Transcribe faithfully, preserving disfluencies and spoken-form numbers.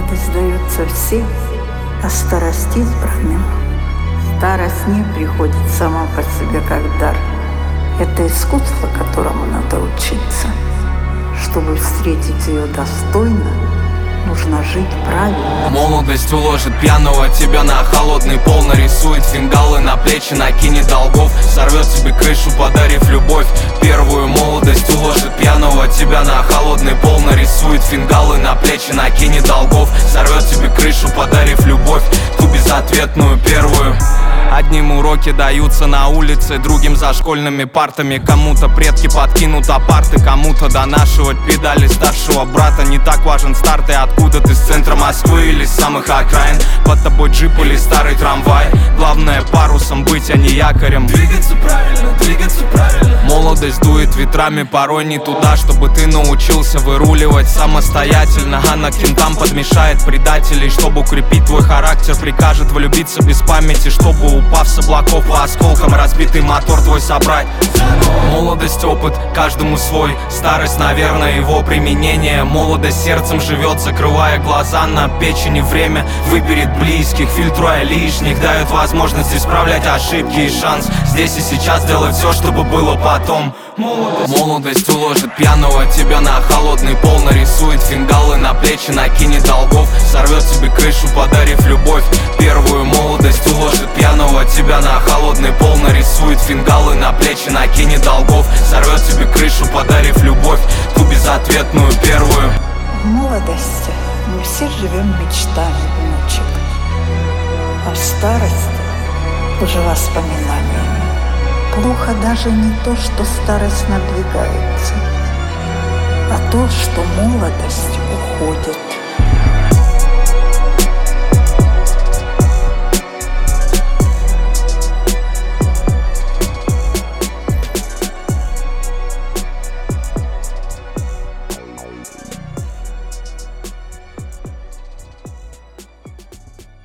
Молодость дается всем, а старость избранным. Старость не приходит сама по себе как дар. Это искусство, которому надо учиться. Чтобы встретить ее достойно, нужно жить правильно. Молодость уложит пьяного тебя на холодный пол, нарисует фингалы на плечи, накинет долгов, сорвет тебе крышу, подарив любовь. Первую молодость уложит пьяного тебя на холодный пол, нарисует фингалы на плечи, накинет долгов, сорвет тебе крышу, подарив любовь, ту безответную первую. Одним уроки даются на улице, другим за школьными партами. Кому-то предки подкинут апарты, кому-то донашивать педали старшего брата. Не так важен старт и откуда ты, с центра Москвы или с самых окраин. Под тобой джип или старый трамвай. Главное парусом быть, а не якорем. Двигаться правильно, двигаться правильно. Молодость дует ветрами, порой не туда, чтобы ты научился выруливать самостоятельно. Она кентам подмешает предателей, чтобы укрепить твой характер. Прикажет влюбиться без памяти, чтобы упав с облаков по осколкам разбитый мотор твой собрать. Молодость опыт, каждому свой. Старость, наверное, его применение. Молодость сердцем живет, закрывая глаза на печени. Время выберет близких, фильтруя лишних, дает возможность исправлять ошибки и шанс здесь и сейчас делать все, чтобы было потом. Молодость, Молодость уложит пьяного тебя на холодный пол, нарисует фингалы на плечи, накинет долгов, сорвет тебе крышу, подарив любовь. Первую молодость уложит пьяного тебя на холодный пол, нарисует фингалы на плечи, накинет долгов, сорвет тебе крышу, подарив любовь, ту безответную первую. В молодости мы все живем мечтами, внучек, а в старости уже воспоминаниями. Плохо даже не то, что старость надвигается, а то, что молодость уходит.